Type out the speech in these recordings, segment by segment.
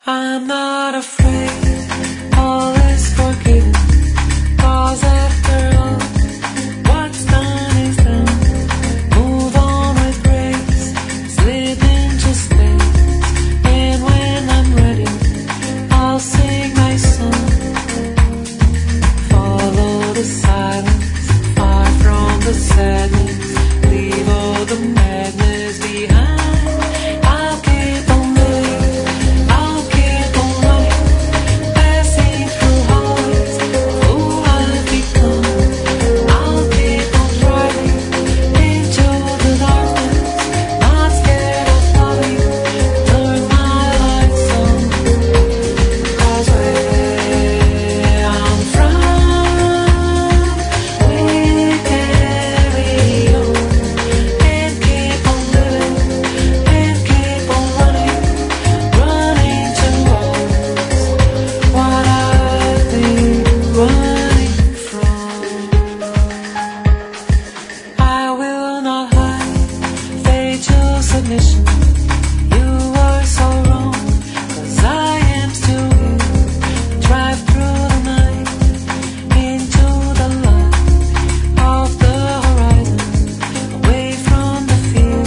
I'm not afraid, all is forgiven, 'cause after all, what's done is done. Move on with grace, slip into space, and when I'm ready, I'll sing my song. Follow the silence, far from the sadness, leave all the madness behind. Submission. You were so wrong, 'cause I am still here. Drive through the night into the light of the horizon, away from the fear.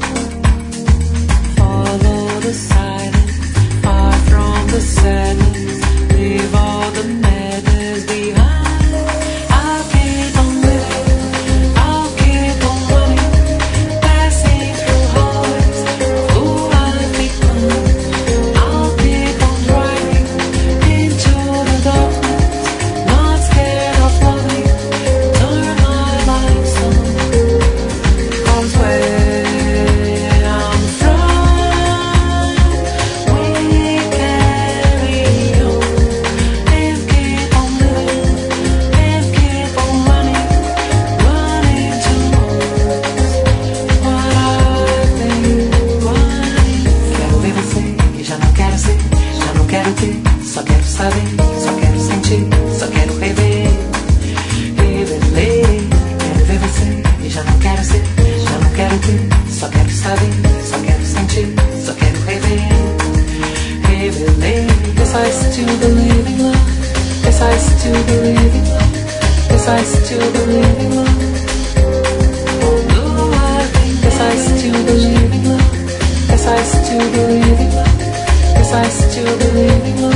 Follow the silence, far from the sadness, leave all the madness behind. I'll keep on living, I'll keep on running, passing through só quero saber, só quero sentir, só quero rever. Revelei, quero ver você e já não quero ser, já não quero ter. Só quero saber, só quero sentir, só quero rever. Revelei, yes I still believe in love, yes I still believe in love, yes I still believe in love. Oh, yes I still believe in love, yes I still believe in love, yes I still believe in love.